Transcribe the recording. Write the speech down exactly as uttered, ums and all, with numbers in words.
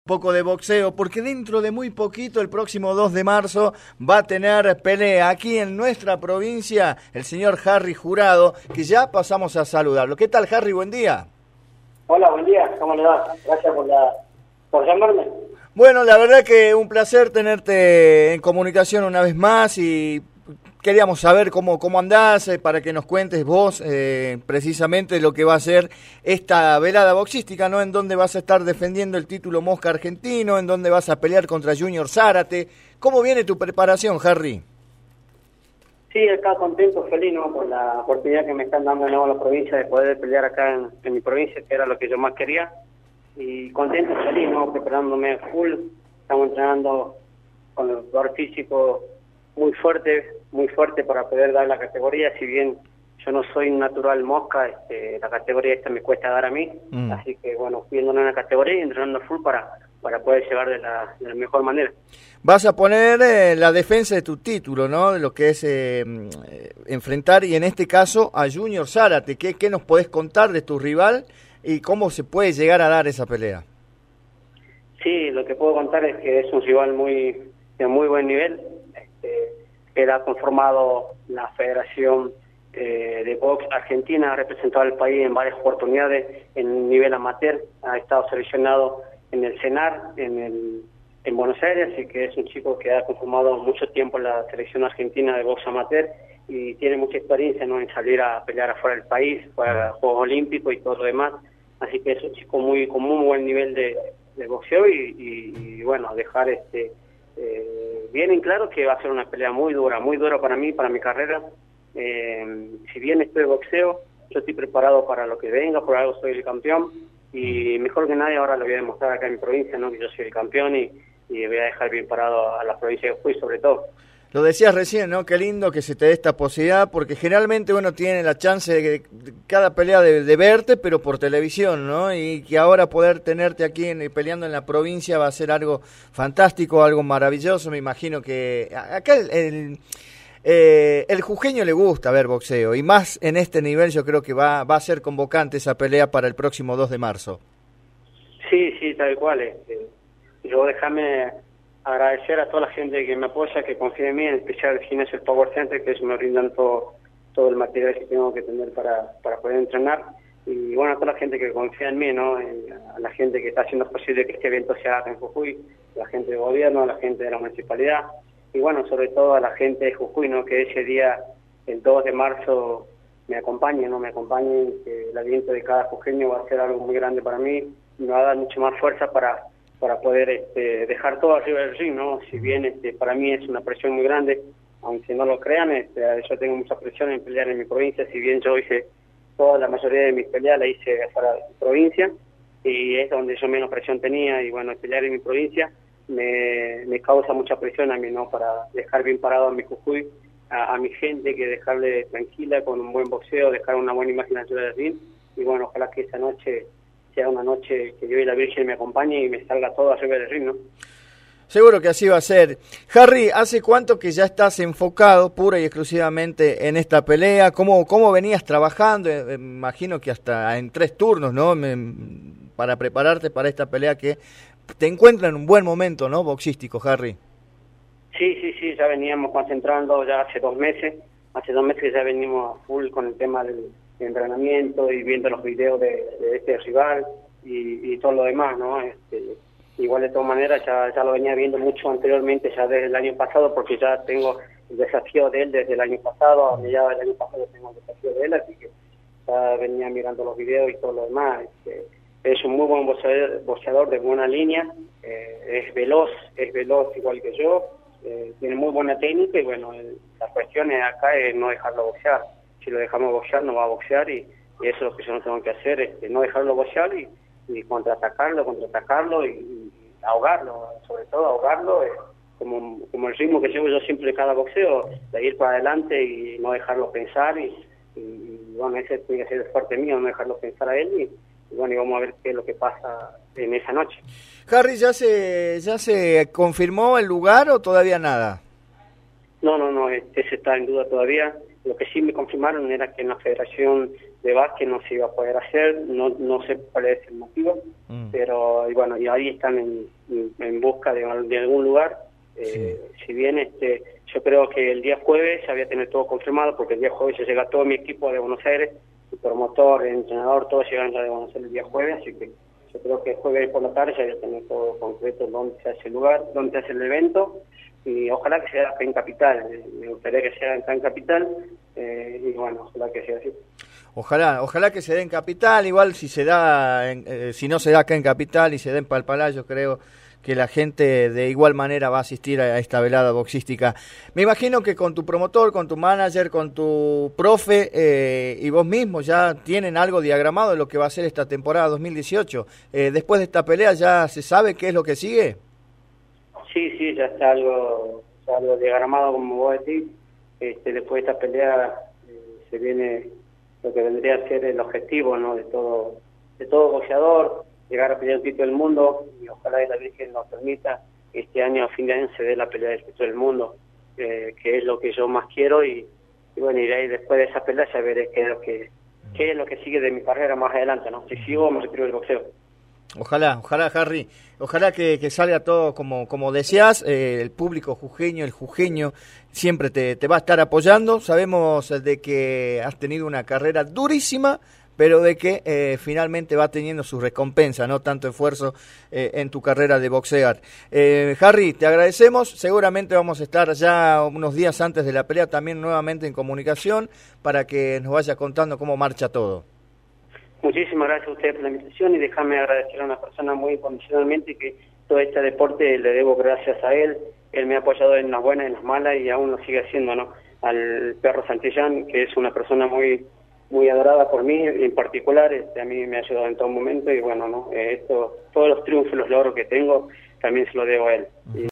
Poco de boxeo, porque dentro de muy poquito, el próximo dos de marzo, va a tener pelea aquí en nuestra provincia el señor Harry Jurado, que ya pasamos a saludarlo. ¿Qué tal, Harry? Buen día. Hola, buen día. ¿Cómo le va? Gracias por, la, por llamarme. Bueno, la verdad que un placer tenerte en comunicación una vez más y queríamos saber cómo, cómo andás, eh, para que nos cuentes vos eh, precisamente lo que va a ser esta velada boxística, ¿no? En donde vas a estar defendiendo el título Mosca argentino, en donde vas a pelear contra Junior Zárate. ¿Cómo viene tu preparación, Harry? Sí, acá contento, feliz, ¿no? Por la oportunidad que me están dando de nuevo a la provincia de poder pelear acá en, en mi provincia, que era lo que yo más quería. Y contento, feliz, ¿no? Preparándome full. Estamos entrenando con el jugador físico muy fuerte, muy fuerte para poder dar la categoría. Si bien yo no soy un natural Mosca, este, la categoría esta me cuesta dar a mí. Mm. Así que, bueno, pidiéndole una categoría y entrenando full para, para poder llevar de la, de la mejor manera. Vas a poner eh, la defensa de tu título, ¿no? De lo que es eh, enfrentar, y en este caso, a Junior Zárate. ¿Qué, ¿Qué nos podés contar de tu rival y cómo se puede llegar a dar esa pelea? Sí, lo que puedo contar es que es un rival muy de muy buen nivel. Este, él ha conformado la Federación eh, de Box Argentina, ha representado al país en varias oportunidades en nivel amateur, ha estado seleccionado en el CENAR, en el en Buenos Aires, así que es un chico que ha conformado mucho tiempo la selección argentina de box amateur y tiene mucha experiencia, ¿no?, en salir a pelear afuera del país, para Juegos Olímpicos y todo lo demás. Así que es un chico muy con muy buen nivel de, de boxeo y, y, y bueno, dejar este eh, bien en claro que va a ser una pelea muy dura, muy dura para mí, para mi carrera. Eh, si bien estoy de boxeo, yo estoy preparado para lo que venga, por algo soy el campeón y mejor que nadie ahora lo voy a demostrar acá en mi provincia, ¿no?, que yo soy el campeón y y voy a dejar bien parado a la provincia de Jujuy, sobre todo. Lo decías recién, ¿no? Qué lindo que se te dé esta posibilidad, porque generalmente uno tiene la chance de, de cada pelea de, de verte, pero por televisión, ¿no? Y que ahora poder tenerte aquí en, peleando en la provincia va a ser algo fantástico, algo maravilloso. Me imagino que acá el, el, eh, el jujeño le gusta ver boxeo, y más en este nivel yo creo que va, va a ser convocante esa pelea para el próximo dos de marzo. Sí, sí, tal cual. Este. Yo déjame agradecer a toda la gente que me apoya, que confía en mí, en especial el Gimnasio Power Center, que ellos me brindan todo, todo el material que tengo que tener para, para poder entrenar. Y bueno, a toda la gente que confía en mí, ¿no? En, a la gente que está haciendo posible que este evento se haga en Jujuy, la gente del gobierno, la gente de la municipalidad, y bueno, sobre todo a la gente de Jujuy, ¿no?, que ese día, el dos de marzo, me acompañen, ¿no? Me acompañen, que el aliento de cada jujeño va a ser algo muy grande para mí, y me va a dar mucho más fuerza para para poder este, dejar todo arriba del ring, ¿no? Si bien este, para mí es una presión muy grande, aunque no lo crean, este, yo tengo mucha presión en pelear en mi provincia, si bien yo hice toda la mayoría de mis peleas, la hice fuera de mi provincia, y es donde yo menos presión tenía, y bueno, pelear en mi provincia me, me causa mucha presión a mí, ¿no?, para dejar bien parado a mi Jujuy, a, a mi gente, que dejarle tranquila, con un buen boxeo, dejar una buena imagen arriba del ring, y bueno, ojalá que esa noche sea una noche que yo y la Virgen me acompañe y me salga todo arriba del ring, ¿no? Seguro que así va a ser. Harry, ¿hace cuánto que ya estás enfocado pura y exclusivamente en esta pelea? ¿Cómo, cómo venías trabajando? Eh, imagino que hasta en tres turnos, ¿no?, Me, para prepararte para esta pelea que te encuentra en un buen momento, ¿no?, boxístico, Harry. Sí, sí, sí, ya veníamos concentrando ya hace dos meses. Hace dos meses ya venimos full con el tema del de entrenamiento y viendo los videos de, de este rival y, y todo lo demás, ¿no? Este, igual de todas maneras ya, ya lo venía viendo mucho anteriormente, ya desde el año pasado, porque ya tengo el desafío de él desde el año pasado, a mediados del año pasado tengo el desafío de él, así que ya venía mirando los videos y todo lo demás. Este, es un muy buen boxeador, boxeador de buena línea, eh, es veloz, es veloz igual que yo, eh, tiene muy buena técnica y bueno, el, la cuestión es acá es no dejarlo boxear. Si lo dejamos boxear, no va a boxear y, y eso es lo que yo no tengo que hacer, este, no dejarlo boxear y, y contraatacarlo, contraatacarlo y, y ahogarlo, sobre todo ahogarlo, eh, como, como el ritmo que llevo yo siempre de cada boxeo, de ir para adelante y no dejarlo pensar y, y, y bueno, ese tiene que ser el fuerte mío, no dejarlo pensar a él y, y bueno, y vamos a ver qué es lo que pasa en esa noche. Harry, ¿ya se, ya se confirmó el lugar o todavía nada? No, no, no, ese está en duda todavía. Lo que sí me confirmaron era que en la Federación de Básquet no se iba a poder hacer, no no sé cuál es el motivo, mm. pero y bueno, y ahí están en, en busca de, de algún lugar. Eh, sí. Si bien este yo creo que el día jueves ya había tener todo confirmado, porque el día jueves ya llega todo mi equipo de Buenos Aires, el promotor, el entrenador, todos llegan ya de Buenos Aires el día jueves, así que yo creo que el jueves por la tarde ya voy a tener todo concreto, dónde se hace el lugar, dónde se hace el evento, y ojalá que sea acá en Capital, me gustaría que sea acá en Capital, eh, y bueno, ojalá que sea así. Ojalá, ojalá que se dé en Capital, igual si se da, en, eh, si no se da acá en Capital y se da en Palpalá, yo creo que la gente de igual manera va a asistir a esta velada boxística. Me imagino que con tu promotor, con tu manager, con tu profe eh, y vos mismo ya tienen algo diagramado de lo que va a ser esta temporada dos mil dieciocho. Eh, después de esta pelea, ¿ya se sabe qué es lo que sigue? Sí, sí, ya está algo, ya algo diagramado, como vos decís. Este, después de esta pelea eh, se viene lo que vendría a ser el objetivo, ¿no?, de todo, de todo boxeador, llegar a pelear el título del mundo, y ojalá que la Virgen nos permita que este año, a fin de año, se dé la pelea del título del mundo, eh, que es lo que yo más quiero, y, y bueno, y de ahí después de esa pelea ya veré qué es lo que qué es lo que sigue de mi carrera más adelante, ¿no? Si sigo, me retiro del boxeo. Ojalá, ojalá, Harry, ojalá que, que salga todo como, como deseas, eh, el público jujeño, el jujeño siempre te, te va a estar apoyando, sabemos de que has tenido una carrera durísima, pero de que eh, finalmente va teniendo su recompensa, ¿no? Tanto esfuerzo eh, en tu carrera de boxear. Eh, Harry, te agradecemos, seguramente vamos a estar ya unos días antes de la pelea también nuevamente en comunicación para que nos vaya contando cómo marcha todo. Muchísimas gracias a usted por la invitación y déjame agradecer a una persona muy incondicionalmente que todo este deporte le debo gracias a él. Él me ha apoyado en las buenas y en las malas y aún lo sigue haciendo, ¿no? Al perro Santillán, que es una persona muy muy adorada por mí en particular, este, a mí me ha ayudado en todo momento y bueno, no, eh, esto, todos los triunfos, los logros que tengo, también se los debo a él. Uh-huh. Y